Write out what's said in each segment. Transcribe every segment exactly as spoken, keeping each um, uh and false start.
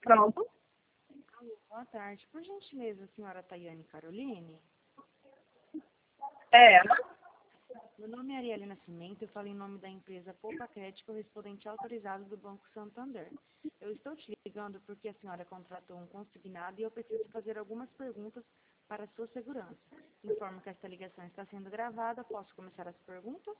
Pronto. Alô, boa tarde. Por gentileza, a senhora Tayane Caroline? É ela. Meu nome é Arielle Nascimento, eu falo em nome da empresa Poupa Crédito, correspondente autorizado do Banco Santander. Eu estou te ligando porque a senhora contratou um consignado e eu preciso fazer algumas perguntas para a sua segurança. Informo que esta ligação está sendo gravada. Posso começar as perguntas?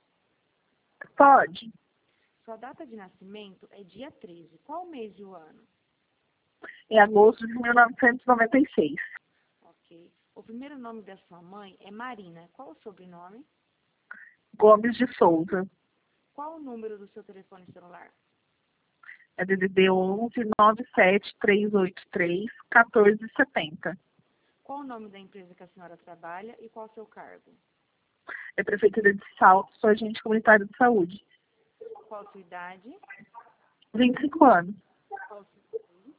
Pode. Sua data de nascimento é dia treze. Qual o mês e o ano? Em agosto de mil novecentos e noventa e seis. Ok. O primeiro nome da sua mãe é Marina. Qual o sobrenome? Gomes de Souza. Qual o número do seu telefone celular? É D D D onze nove sete três oito três um quatro sete zero. Qual o nome da empresa que a senhora trabalha e qual o seu cargo? É Prefeitura de Salto, sou agente comunitário de saúde. Qual a sua idade? vinte e cinco anos. Qual o seu filho?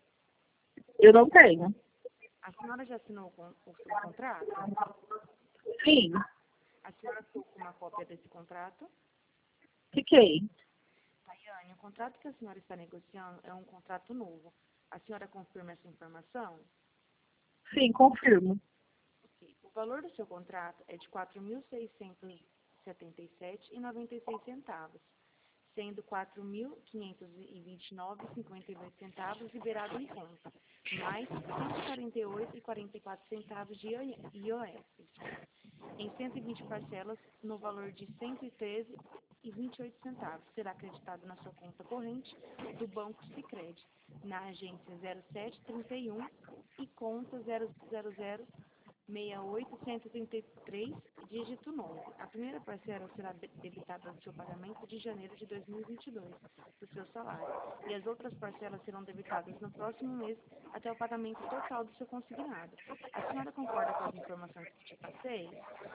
Eu não tenho. A senhora já assinou o, con- o seu contrato? Sim, A senhora ficou com uma cópia desse contrato? fiquei. Tayane, o contrato que a senhora está negociando é um contrato novo. A senhora confirma essa informação? Sim, confirmo. Ok. O valor do seu contrato é de quatro mil seiscentos e setenta e sete reais e noventa e seis centavos, sendo quatro mil quinhentos e vinte e nove reais e cinquenta e dois centavos liberado em conta, mais cento e quarenta e oito reais e quarenta e quatro centavos de I O S, em cento e vinte parcelas no valor de cento e treze reais e vinte e oito centavos. Será acreditado na sua conta corrente do Banco Sicredi, na agência zero sete trinta e um e conta zero zero zero seis oito um três três, dígito nove. A primeira parcela será de- debitada do seu pagamento de janeiro de dois mil e vinte e dois, do seu salário, e as outras parcelas serão debitadas no próximo mês até o pagamento total do seu consignado. A senhora concorda com as informações que te passei?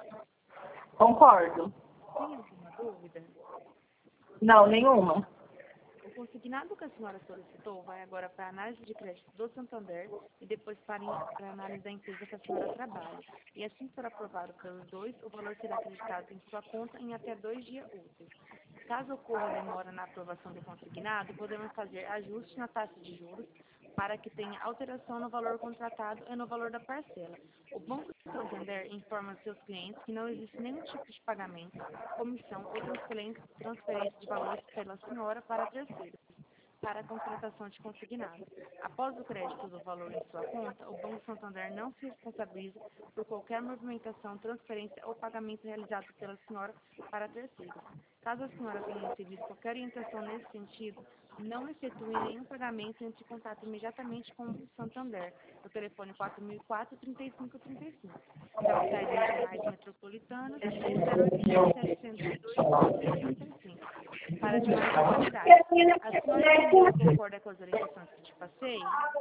Concordo. Tem alguma dúvida? Não, nenhuma. O consignado que a senhora solicitou vai agora para a análise de crédito do Santander e depois para a análise da empresa que a senhora trabalha. E assim que for aprovado pelos dois, o valor será acreditado em sua conta em até dois dias úteis. Caso ocorra demora na aprovação do consignado, podemos fazer ajuste na taxa de juros para que tenha alteração no valor contratado e no valor da parcela. O Banco Santander informa seus clientes que não existe nenhum tipo de pagamento, comissão ou transferência transferência de valores pela senhora para terceiros, para a contratação de consignado. Após o crédito do valor em sua conta, o Banco Santander não se responsabiliza por qualquer movimentação, transferência ou pagamento realizado pela senhora para terceiros. Caso a senhora tenha recebido qualquer orientação nesse sentido, não efetue nenhum pagamento e entre em contato imediatamente com o Santander, no telefone quatro mil e quatro, trinta e cinco trinta e cinco. Capitais regionais metropolitanas ou zero oitocentos, setecentos e dois, trinta e cinco. Para demais localidades. A senhora entendeu e concorda com as orientações que te passei?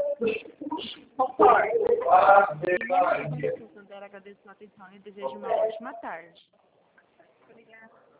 Concordo. Em nome do Banco Santander, agradeço a sua atenção e desejo uma ótima tarde.